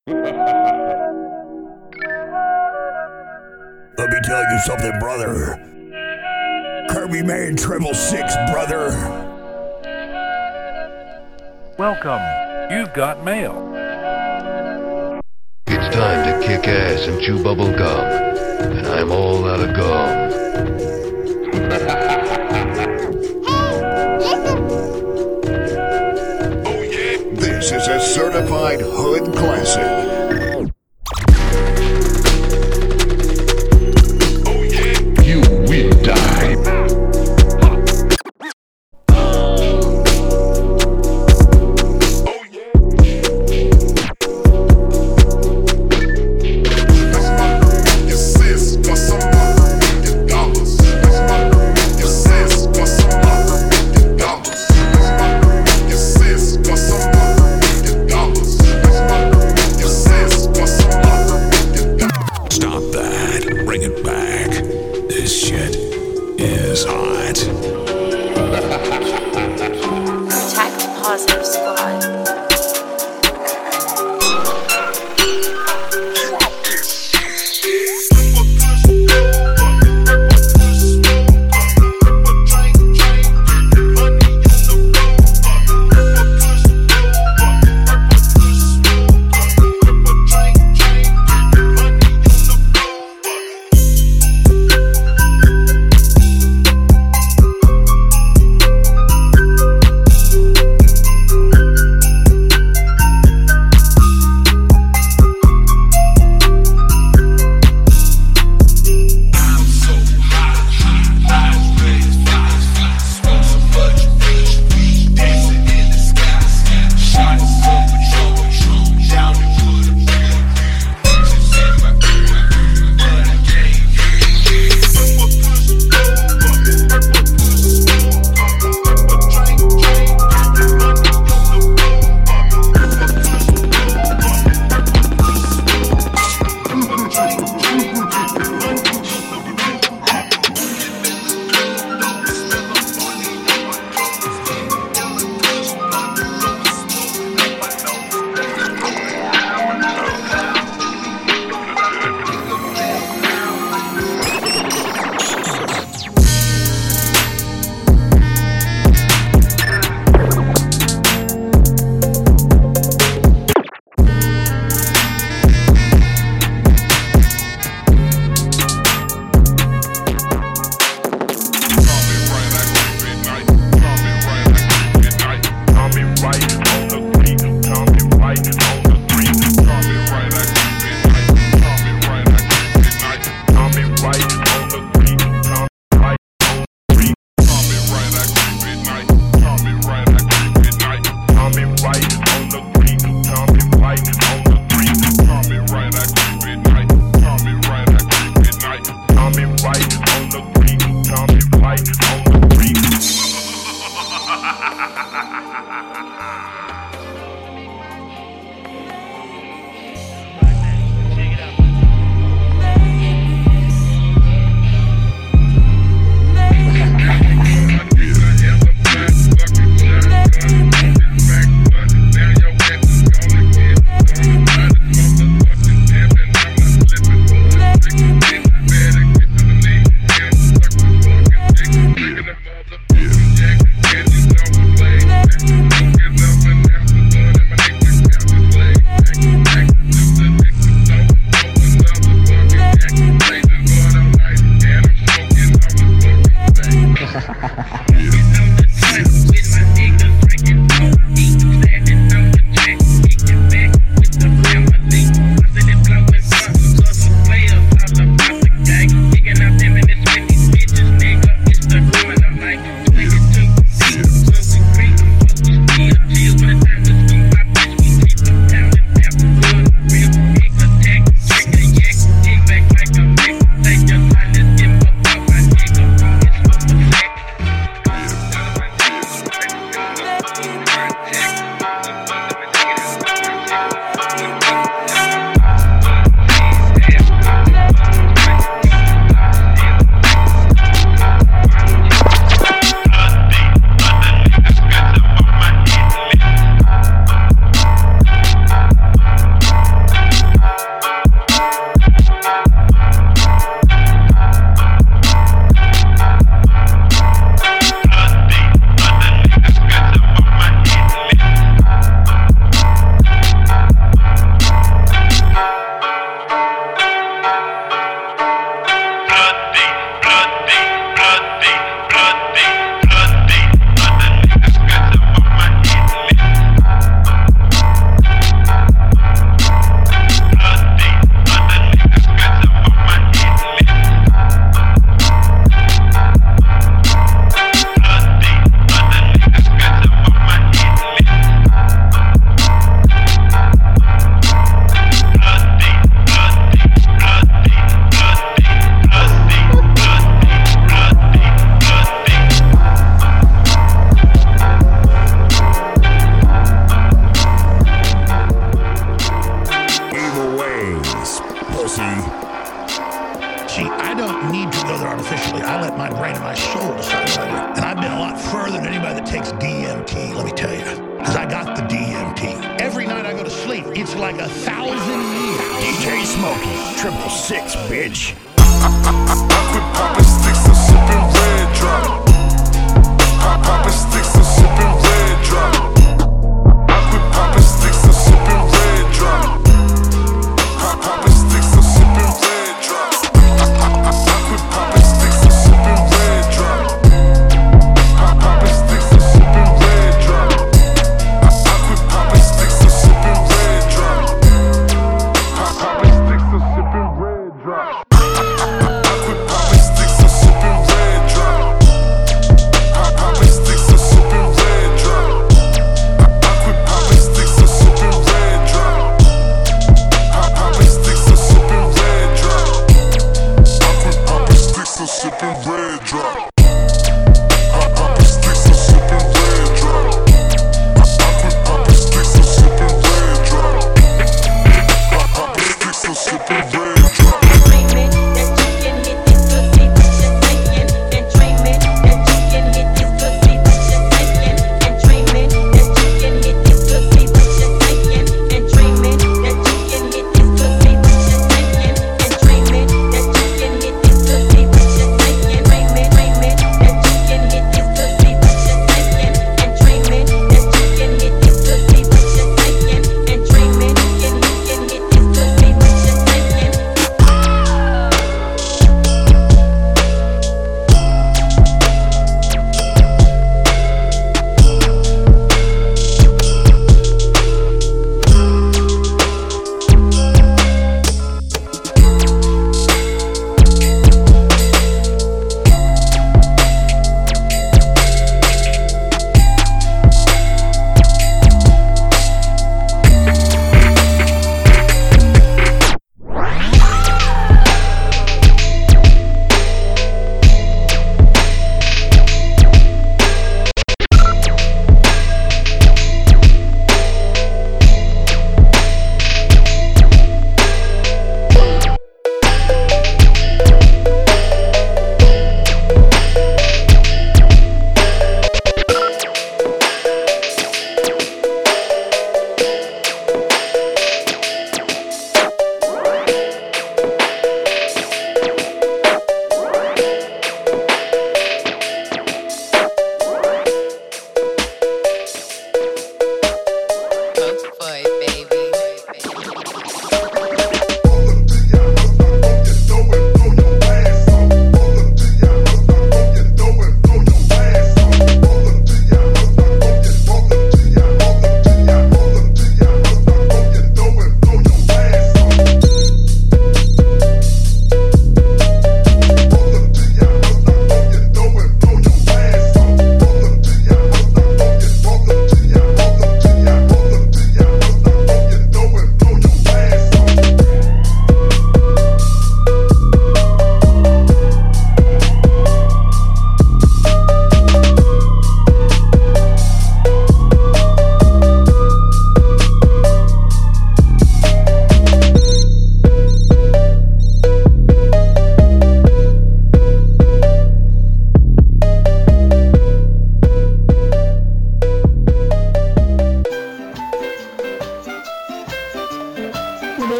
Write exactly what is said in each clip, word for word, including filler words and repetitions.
Let me tell you something, brother. Kirby Man Triple Six, brother. Welcome. You've got mail. It's time to kick ass and chew bubble gum. And I'm all out of gum. This is a certified hood classic. You will die. pussy. See, I don't need to go there artificially. I let my brain and my soul decide what I do. And I've been a lot further than anybody that takes D M T, let me tell you. Because I got the D M T. Every night I go to sleep, it's like a thousand years. D J Smokey, triple six, bitch. Quit popping sticks and sipping red drop. Pop popping sticks and sipping red drop. Quit popping sticks and sipping red drop. Pop popping sticks and sipping red drop. Quit popping sticks and sipping red drop. Pop popping sticks and sipping red drop. Quit popping sticks and sipping red drop. Pop popping sticks and sipping red drop.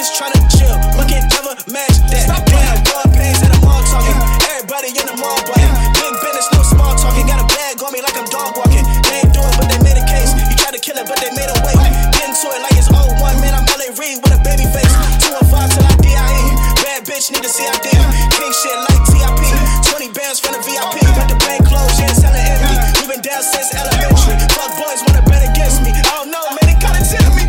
just tryna chill. But can never match that. Damn, boy, pays at the mall talking. Everybody in the mall buying. Big business, no small talking. Got a bag on me like I'm dog walking. They ain't do it, but they made a case. You tried to kill it, but they made a way. Getting to it like it's oh one. Man, I'm L A Reid with a baby face. two one five till I D I E. Bad bitch, need a C I D. King shit like T I P. twenty bands from the V I P. Got the bank closed, yeah, selling empty. We been down since elementary. Fuck boys wanna bet against me. I don't know, man, they kinda tell me.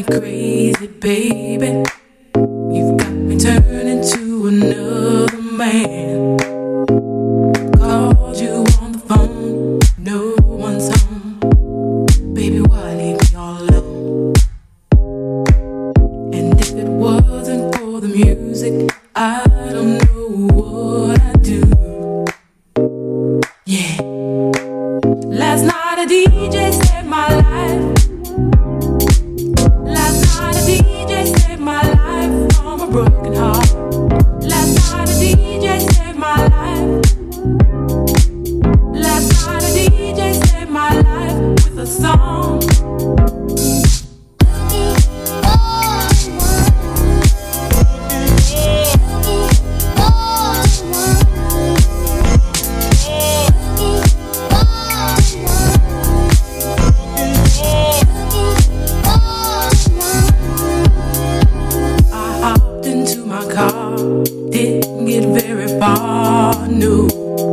crazy, baby. You've got me turning to another man. Called you on the phone, no one's home. Baby, why leave me all alone? And if it wasn't for the music, I don't know what I'd do. Yeah. Last night a D J saved my life. Last night a D J saved my life from a broken heart. Last night a D J saved my life. Last night a D J saved my life with a song. Didn't get very far, no.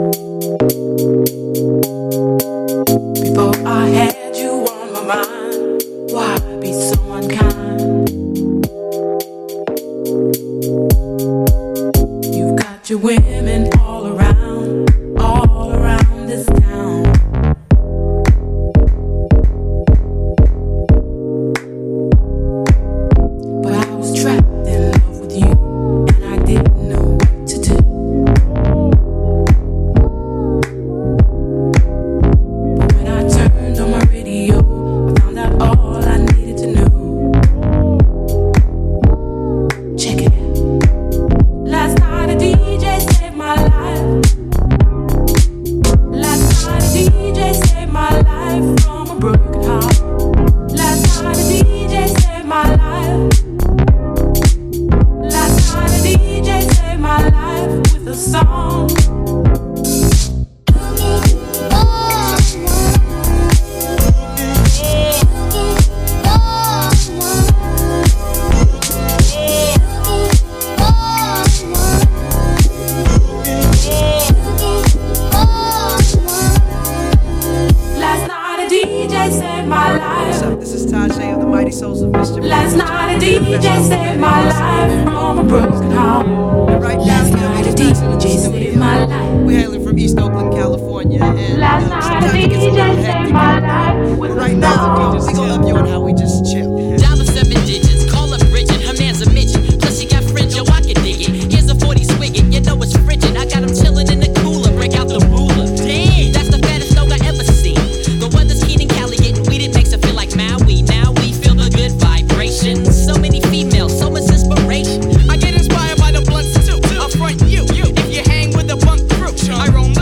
Before I had you on my mind, why be so unkind? You've got your women all around, all around this town. But I was trapped in love with you.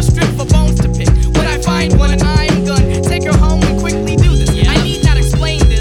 Find one and I'm gonna take her home and quickly do this. I need not explain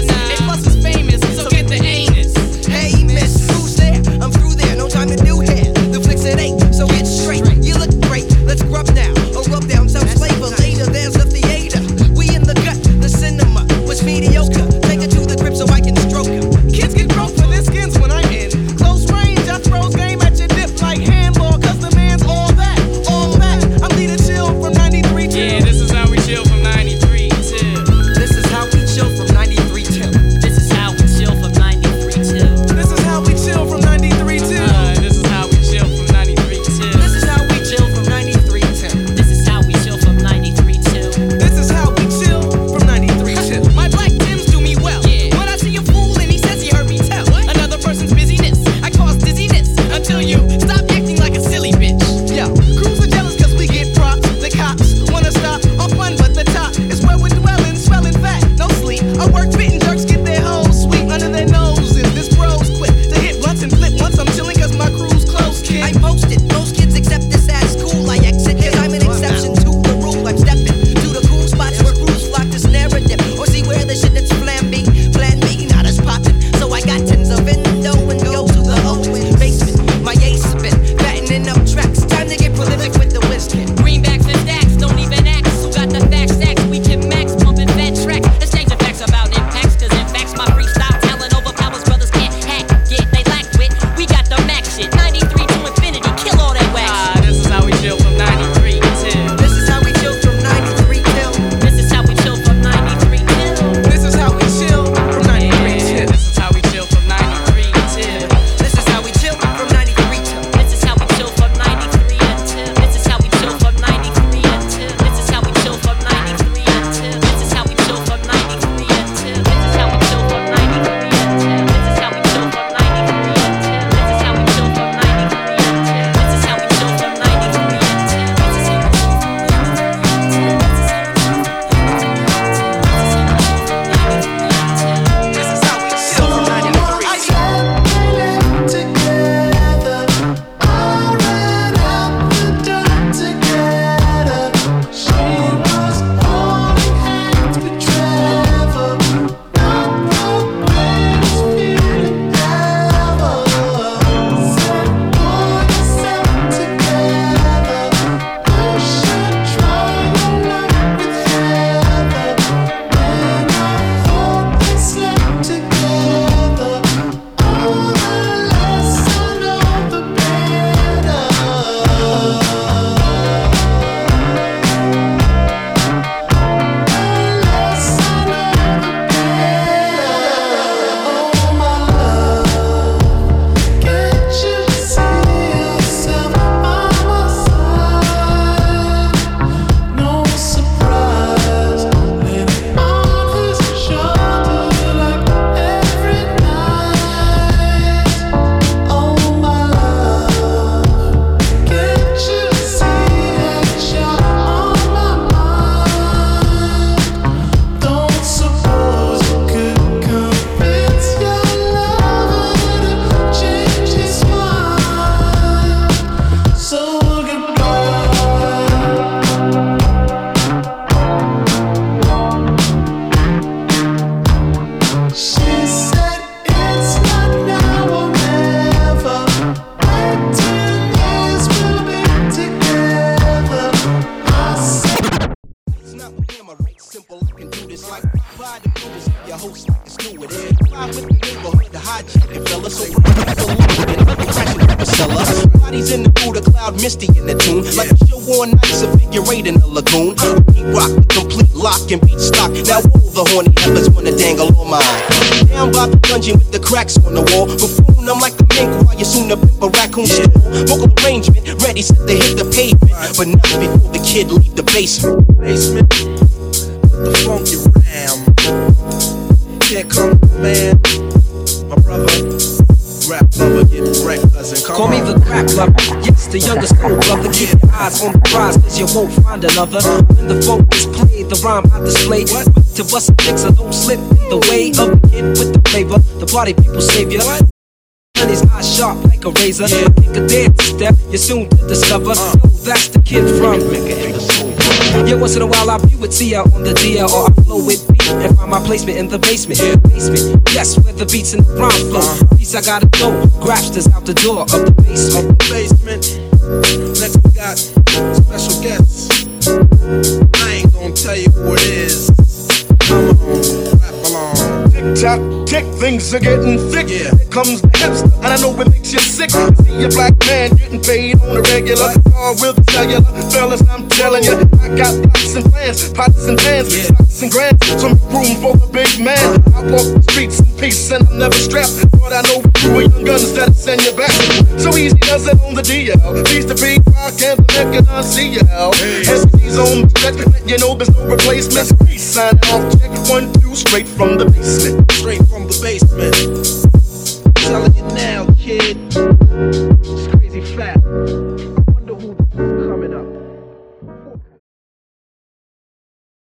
Cloud Misty in the tune. Like a show on nights, a figure eight in the lagoon. We rock the complete lock and beat stock. Now all the horny heifers wanna dangle on mine. Down by the dungeon with the cracks on the wall. Buffoon, I'm like the mink while you soon to pimp a raccoon store. Vocal arrangement, ready set to hit the pavement. But not before the kid leave the basement. Basement, with the funky ram. Here comes the man, my brother. Rap lover, get wrecked, cousin. Come Call on. me the crack lover, yes, the youngest little brother. Keep your eyes on the prize, cause you won't find another. When the folk is played, the rhyme I display. Quick to bust a dick, so don't slip in the way of the kid with the flavor. The party people savior. And his eyes sharp like a razor. Yeah. Kick a dance step, you soon to discover. Uh. Yo, that's the kid from. Yeah, once in a while I be with T L on the D L, or I flow with beat and find my placement in the basement. Yeah. Basement, yes, where the beats and the rhyme flow. Uh-huh. Peace, I gotta go. Grafsters out the door of the basement. Of the basement. Next we got special guests. I ain't gonna tell you who it is. Come on, rap along. Tick tock, tick, things are getting thick. Yeah. Here comes the hipster, and I know it makes you sick. Uh. See a black man getting paid on a regular. Car with a cellular, fellas, I'm telling you, I got pots and plans, pots and pans, Yeah. stocks and grants, some room for a big man. Uh. I walk the streets in peace, and I'm never strapped. But I know you with young guns that'll send you back. So easy does it on the D L. Peace to P, I can't make it on C L. Hey. S P's on the stretch, you know there's no replacement. Sign it off, check one, two, straight from the basement. Straight from the basement. Telling you now, kid.